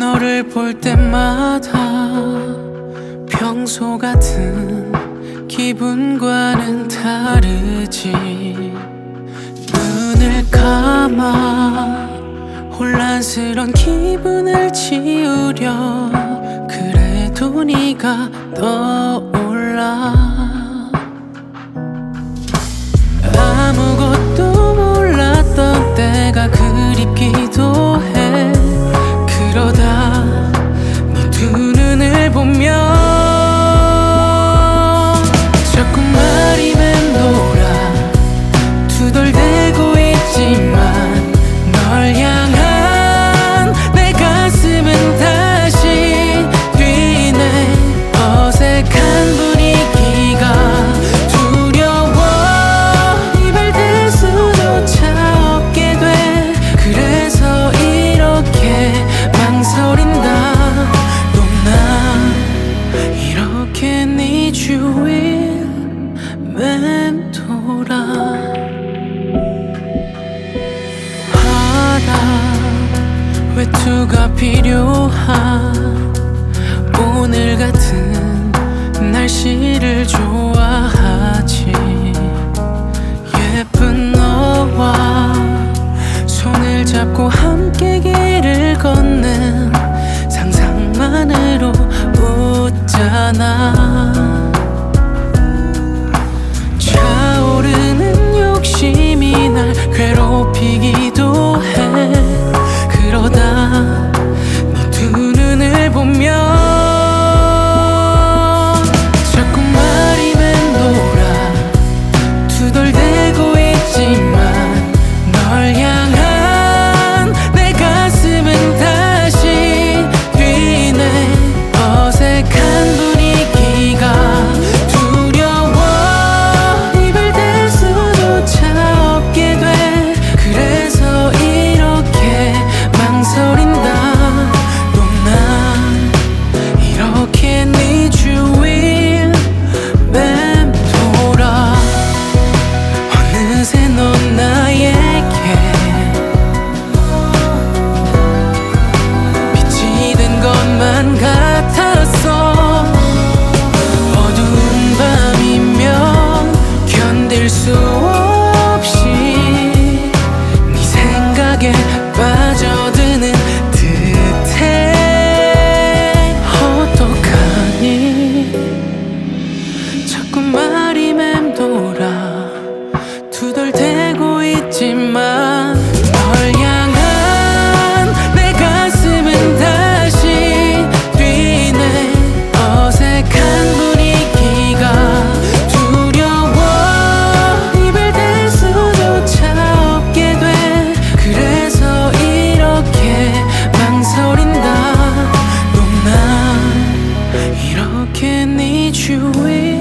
너를 볼 때마다 평소 같은 기분과는 다르지. 눈을 감아 혼란스런 기분을 지우려 그래도 네가 떠올라. 아무것도 몰랐던 때가 그립기도 해. 그러다 네 두 눈을 보면 자꾸 말이 맴돌아. 투덜대고 있지만 널 향한 내 가슴은 다시 뛰네. 어색한 분위기가 두려워. 입을 댈 수조차 없게 돼. 그래서 이렇게 망설인다. 또 난 이렇게 네 주위를 맴돌아. 외투가 필요한 오늘 같은 날씨를 좋아하지. 예쁜 너와 손을 잡고 함께 길을 걷는 상상만으로 웃잖아. 차오르는 욕심이 날 괴롭히기도 해. 그러다 네 두 눈을 보면 자꾸 말이 맴돌아. 투덜대고 있지만 널 향한 내 가슴은 다시 뛰네. 어색한 분위기가 두려워. 입을 댈 수조차 없게 돼. 그래서 이렇게 망설인다. 또 난 이렇게 네 주위를 맴돌아. 어느새 넌 나에게 빛이 된 것만 같았어. 어두운 밤이면 견딜 수 없이 네 생각에 빠져드는 듯해. 어떡하니 자꾸 말이 맴돌아. 투덜대고 있지만 널 향한 내 가슴은 다시 뛰네. 어색한 분위기가 두려워. 입을 댈 수조차 없게 돼. 그래서 이렇게 망설인다. 또 난 이렇게 네 주위